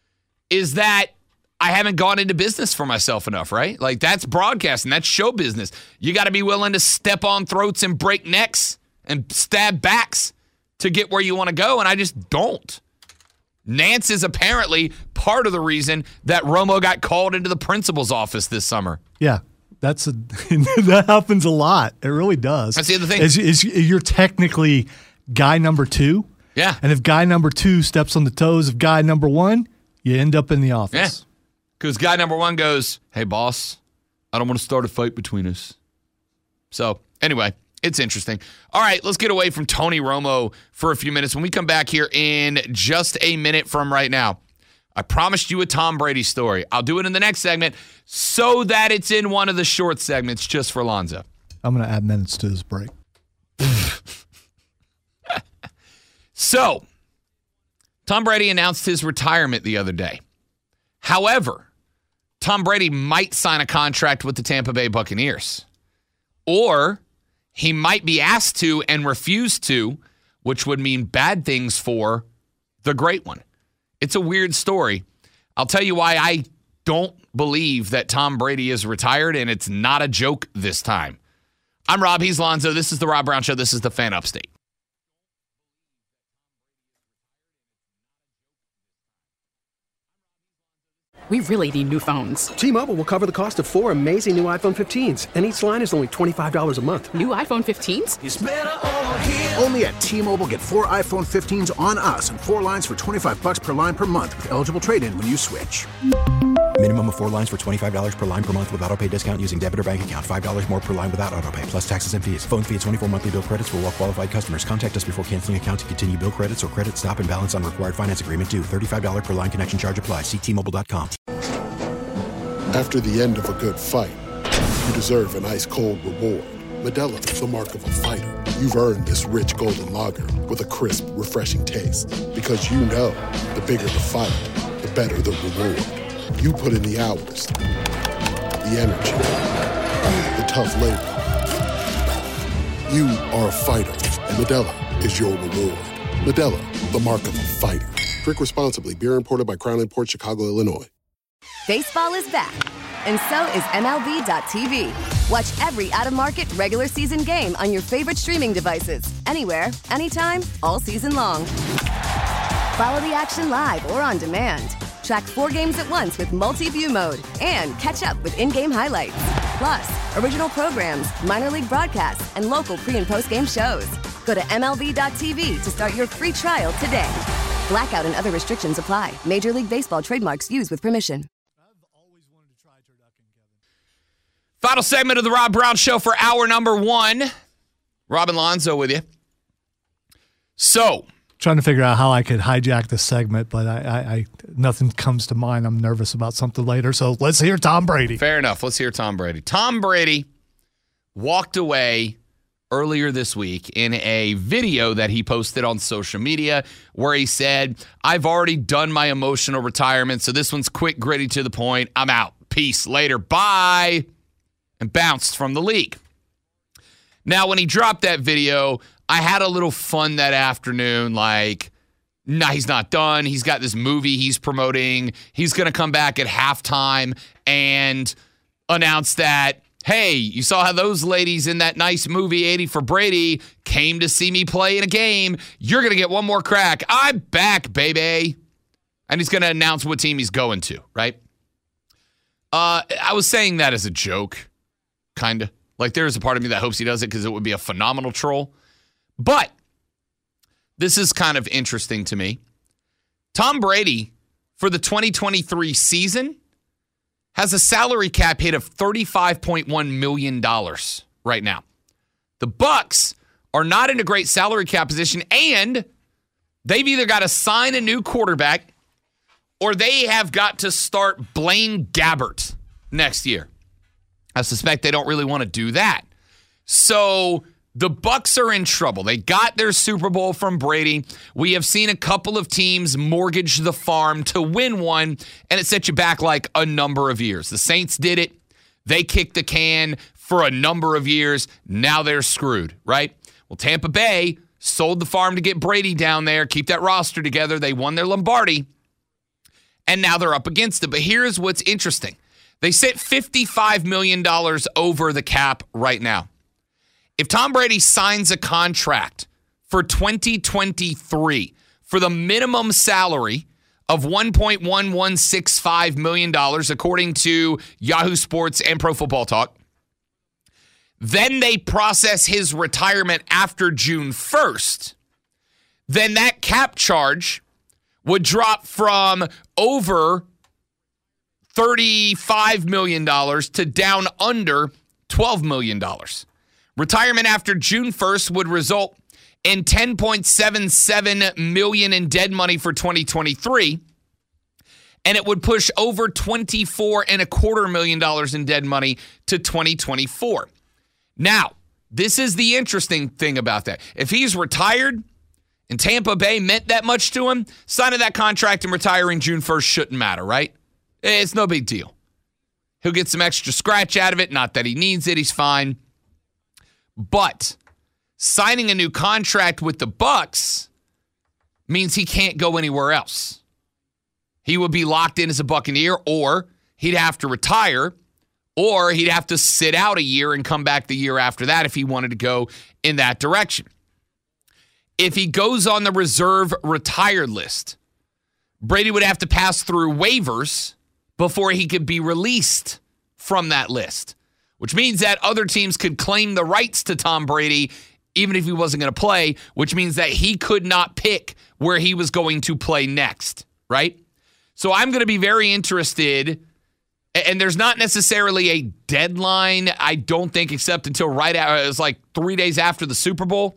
[SPEAKER 4] is that I haven't gone into business for myself enough, right? Like, that's broadcasting. That's show business. You got to be willing to step on throats and break necks and stab backs to get where you want to go, and I just don't. Nance is apparently part of the reason that Romo got called into the principal's office this summer.
[SPEAKER 5] Yeah, that's a, that happens a lot. It really does.
[SPEAKER 4] That's the other thing.
[SPEAKER 5] Is, is you're technically guy number two.
[SPEAKER 4] Yeah.
[SPEAKER 5] And if guy number two steps on the toes of guy number one, you end up in the office.
[SPEAKER 4] Yeah. Because guy number one goes, hey, boss, I don't want to start a fight between us. So, anyway, it's interesting. All right, let's get away from Tony Romo for a few minutes. When we come back here in just a minute from right now, I promised you a Tom Brady story. I'll do it in the next segment so that it's in one of the short segments just for Lonzo.
[SPEAKER 5] I'm going to add minutes to this break.
[SPEAKER 4] So, Tom Brady announced his retirement the other day. However, Tom Brady might sign a contract with the Tampa Bay Buccaneers. Or he might be asked to and refuse to, which would mean bad things for the great one. It's a weird story. I'll tell you why I don't believe that Tom Brady is retired, and it's not a joke this time. I'm Rob, he's Lonzo. This is the Rob Brown Show. This is the Fan Upstate.
[SPEAKER 10] We really need new phones.
[SPEAKER 11] T-Mobile will cover the cost of four amazing new iPhone fifteens, and each line is only twenty-five dollars a month.
[SPEAKER 10] New iPhone fifteens?
[SPEAKER 11] It's better over here.
[SPEAKER 12] Only at T-Mobile, get four iPhone fifteens on us and four lines for twenty-five dollars per line per month with eligible trade-in when you switch.
[SPEAKER 13] Minimum of four lines for twenty-five dollars per line per month with autopay discount using debit or bank account. five dollars more per line without autopay, plus taxes and fees. Phone fee at twenty-four monthly bill credits for well-qualified customers. Contact us before canceling account to continue bill credits or credit stop and balance on required finance agreement due. thirty-five dollars per line connection charge applies. See T Mobile dot com.
[SPEAKER 14] After the end of a good fight, you deserve an ice-cold reward. Modelo is the mark of a fighter. You've earned this rich golden lager with a crisp, refreshing taste. Because you know, the bigger the fight, the better the reward. You put in the hours, the energy, the tough labor. You are a fighter, and Modelo is your reward. Modelo, the mark of a fighter. Drink responsibly. Beer imported by Crown Imports, Chicago, Illinois.
[SPEAKER 15] Baseball is back, and so is M L B dot T V. Watch every out-of-market regular season game on your favorite streaming devices, anywhere, anytime, all season long. Follow the action live or on demand. Track four games at once with multi-view mode and catch up with in-game highlights. Plus, original programs, minor league broadcasts, and local pre- and post-game shows. Go to M L B dot T V to start your free trial today. Blackout and other restrictions apply. Major League Baseball trademarks used with permission.
[SPEAKER 4] Final segment of the Rob Brown Show for hour number one. Rob and Lonzo with you. So,
[SPEAKER 5] trying to figure out how I could hijack this segment, but I, I, I nothing comes to mind. I'm nervous about something later, so let's hear Tom Brady.
[SPEAKER 4] Fair enough. Let's hear Tom Brady. Tom Brady walked away earlier this week in a video that he posted on social media where he said, I've already done my emotional retirement, so this one's quick, gritty, to the point. I'm out. Peace. Later. Bye. And bounced from the league. Now, when he dropped that video, I had a little fun that afternoon, like, nah, he's not done. He's got this movie he's promoting. He's going to come back at halftime and announce that, hey, you saw how those ladies in that nice movie, eighty for Brady, came to see me play in a game. You're going to get one more crack. I'm back, baby. And he's going to announce what team he's going to, right? Uh, I was saying that as a joke, kind of. Like, there is a part of me that hopes he does it because it would be a phenomenal troll. But this is kind of interesting to me. Tom Brady, for the twenty twenty-three season, has a salary cap hit of thirty-five point one million dollars right now. The Bucs are not in a great salary cap position, and they've either got to sign a new quarterback or they have got to start Blaine Gabbert next year. I suspect they don't really want to do that. So the Bucs are in trouble. They got their Super Bowl from Brady. We have seen a couple of teams mortgage the farm to win one, and it set you back like a number of years. The Saints did it. They kicked the can for a number of years. Now they're screwed, right? Well, Tampa Bay sold the farm to get Brady down there, keep that roster together. They won their Lombardi, and now they're up against it. But here's what's interesting. They sit fifty-five million dollars over the cap right now. If Tom Brady signs a contract for twenty twenty-three for the minimum salary of one point one one six five million dollars, according to Yahoo Sports and Pro Football Talk, then they process his retirement after June first, then that cap charge would drop from over thirty-five million dollars to down under twelve million dollars. Retirement after June first would result in ten point seven seven million dollars in dead money for twenty twenty-three. and it would push over twenty-four and a quarter million dollars in dead money to twenty twenty-four. Now, this is the interesting thing about that. If he's retired and Tampa Bay meant that much to him, signing that contract and retiring June first shouldn't matter, right? It's no big deal. He'll get some extra scratch out of it. Not that he needs it. He's fine. But signing a new contract with the Bucs means he can't go anywhere else. He would be locked in as a Buccaneer, or he'd have to retire, or he'd have to sit out a year and come back the year after that if he wanted to go in that direction. If he goes on the reserve retired list, Brady would have to pass through waivers before he could be released from that list, which means that other teams could claim the rights to Tom Brady even if he wasn't going to play, which means that he could not pick where he was going to play next, right? So I'm going to be very interested, and there's not necessarily a deadline, I don't think, except until right after, it was like three days after the Super Bowl.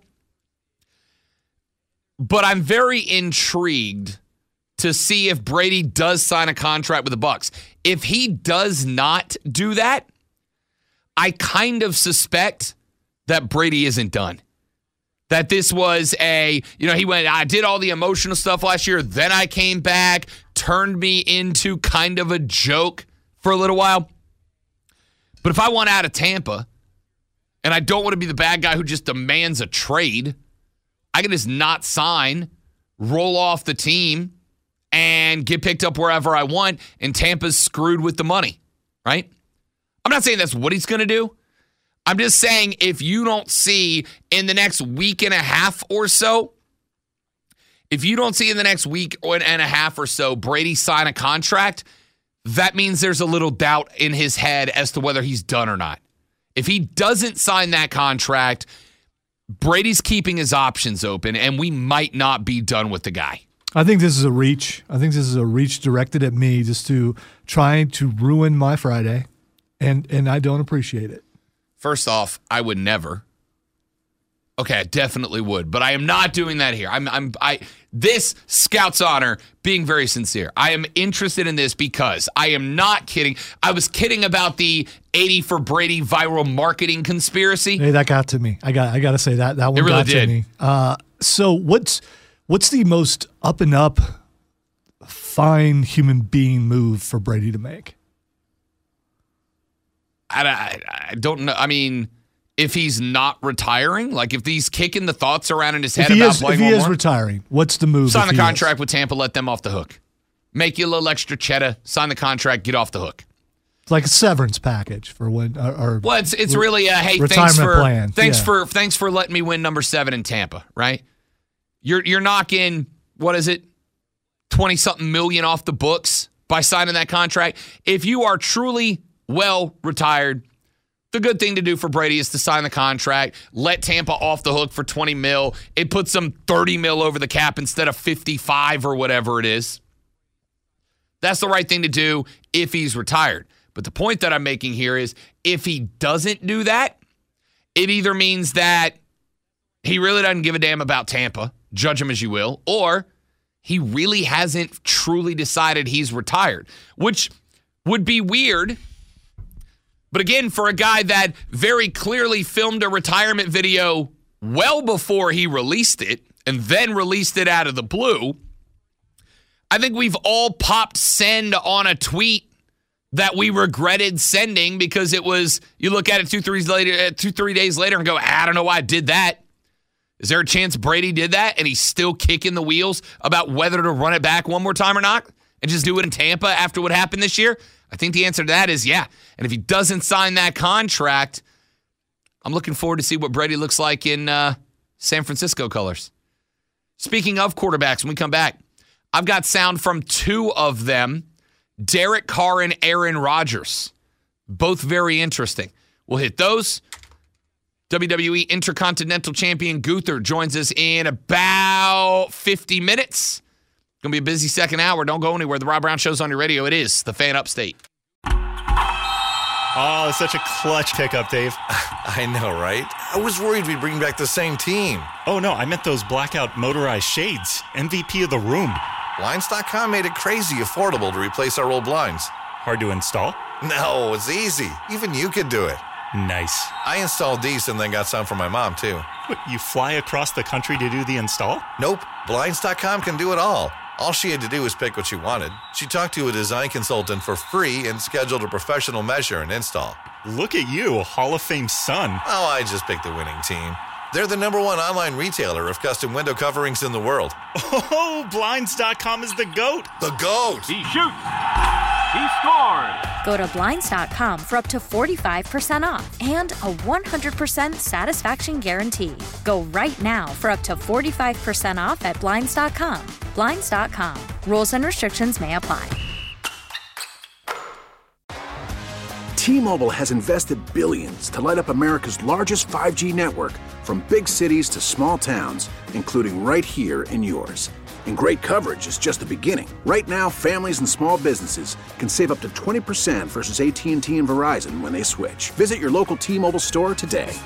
[SPEAKER 4] But I'm very intrigued to see if Brady does sign a contract with the Bucs. If he does not do that, I kind of suspect that Brady isn't done. That this was a, you know, he went, I did all the emotional stuff last year, then I came back, turned me into kind of a joke for a little while. But if I want out of Tampa, and I don't want to be the bad guy who just demands a trade, I can just not sign, roll off the team, and get picked up wherever I want, and Tampa's screwed with the money, right? I'm not saying that's what he's going to do. I'm just saying if you don't see in the next week and a half or so, if you don't see in the next week and a half or so Brady sign a contract, that means there's a little doubt in his head as to whether he's done or not. If he doesn't sign that contract, Brady's keeping his options open, and we might not be done with the guy.
[SPEAKER 5] I think this is a reach. I think this is a reach directed at me just to try to ruin my Friday, and and I don't appreciate it.
[SPEAKER 4] First off, I would never. Okay, I definitely would, but I am not doing that here. I'm I'm I this Scout's Honor being very sincere. I am interested in this because I am not kidding. I was kidding about the eighty for Brady viral marketing conspiracy.
[SPEAKER 5] Hey, that got to me. I got I got to say that that one
[SPEAKER 4] it really
[SPEAKER 5] got
[SPEAKER 4] did.
[SPEAKER 5] to me. Uh, so what's what's the most up and up fine human being move for Brady to make?
[SPEAKER 4] I, I, I don't know. I mean, if he's not retiring, like if he's kicking the thoughts around in his head
[SPEAKER 5] if he
[SPEAKER 4] about
[SPEAKER 5] is,
[SPEAKER 4] playing
[SPEAKER 5] if he
[SPEAKER 4] one
[SPEAKER 5] is
[SPEAKER 4] more,
[SPEAKER 5] retiring, what's the move?
[SPEAKER 4] sign
[SPEAKER 5] if
[SPEAKER 4] the
[SPEAKER 5] he
[SPEAKER 4] contract
[SPEAKER 5] is?
[SPEAKER 4] with Tampa, let them off the hook. Make you a little extra cheddar, sign the contract, get off the hook.
[SPEAKER 5] It's like a severance package for when. Or, or
[SPEAKER 4] well, it's it's really a hey,
[SPEAKER 5] retirement
[SPEAKER 4] thanks for
[SPEAKER 5] plan.
[SPEAKER 4] thanks
[SPEAKER 5] yeah.
[SPEAKER 4] for thanks for letting me win number seven in Tampa. Right? You're you're knocking what is it, twenty something million off the books by signing that contract. If you are truly well retired, the good thing to do for Brady is to sign the contract, let Tampa off the hook for twenty mil. It puts them thirty mil over the cap instead of fifty-five or whatever it is. That's the right thing to do if he's retired. But the point that I'm making here is if he doesn't do that, it either means that he really doesn't give a damn about Tampa, judge him as you will, or he really hasn't truly decided he's retired, which would be weird. But again, for a guy that very clearly filmed a retirement video well before he released it and then released it out of the blue, I think we've all popped send on a tweet that we regretted sending because it was, you look at it two, three, later, two, three days later and go, I don't know why I did that. Is there a chance Brady did that and he's still kicking the wheels about whether to run it back one more time or not and just do it in Tampa after what happened this year? I think the answer to that is yeah. And if he doesn't sign that contract, I'm looking forward to see what Brady looks like in uh, San Francisco colors. Speaking of quarterbacks, when we come back, I've got sound from two of them, Derek Carr and Aaron Rodgers. Both very interesting. We'll hit those. W W E Intercontinental Champion Gunther joins us in about fifty minutes. Going to be a busy second hour. Don't go anywhere. The Rob Brown Show's on your radio. It is the Fan Upstate.
[SPEAKER 7] Oh, such a clutch pickup, Dave.
[SPEAKER 8] I know, right? I was worried we'd bring back the same team.
[SPEAKER 7] Oh, no, I meant those blackout motorized shades. M V P of the room.
[SPEAKER 8] Blinds dot com made it crazy affordable to replace our old blinds.
[SPEAKER 7] Hard to install?
[SPEAKER 8] No, it's easy. Even you can do it.
[SPEAKER 7] Nice.
[SPEAKER 8] I installed these and then got some for my mom, too.
[SPEAKER 7] What, you fly across the country to do the install?
[SPEAKER 8] Nope. Blinds dot com can do it all. All she had to do was pick what she wanted. She talked to a design consultant for free and scheduled a professional measure and install.
[SPEAKER 7] Look at you, a Hall of Fame son.
[SPEAKER 8] Oh, I just picked the winning team. They're the number one online retailer of custom window coverings in the world.
[SPEAKER 7] Oh, Blinds dot com is the GOAT.
[SPEAKER 8] The GOAT!
[SPEAKER 9] He shoots! He scores!
[SPEAKER 6] Go to Blinds dot com for up to forty-five percent off and a one hundred percent satisfaction guarantee. Go right now for up to forty-five percent off at Blinds dot com. Blinds dot com. Rules and restrictions may apply.
[SPEAKER 12] T-Mobile has invested billions to light up America's largest five G network, from big cities to small towns, including right here in yours. And great coverage is just the beginning. Right now, families and small businesses can save up to twenty percent versus A T and T and Verizon when they switch. Visit your local T-Mobile store today.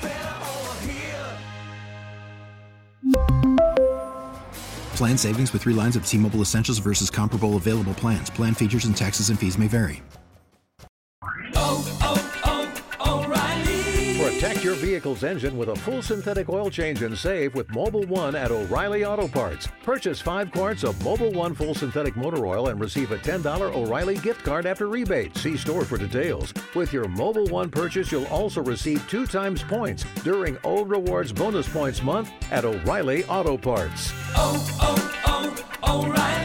[SPEAKER 13] Plan savings with three lines of T-Mobile Essentials versus comparable available plans. Plan features and taxes and fees may vary.
[SPEAKER 16] Protect your vehicle's engine with a full synthetic oil change and save with Mobil one at O'Reilly Auto Parts. Purchase five quarts of Mobil one full synthetic motor oil and receive a ten dollars O'Reilly gift card after rebate. See store for details. With your Mobil one purchase, you'll also receive two times points during O Rewards Bonus Points Month at O'Reilly Auto Parts.
[SPEAKER 17] Oh, oh, oh, O'Reilly.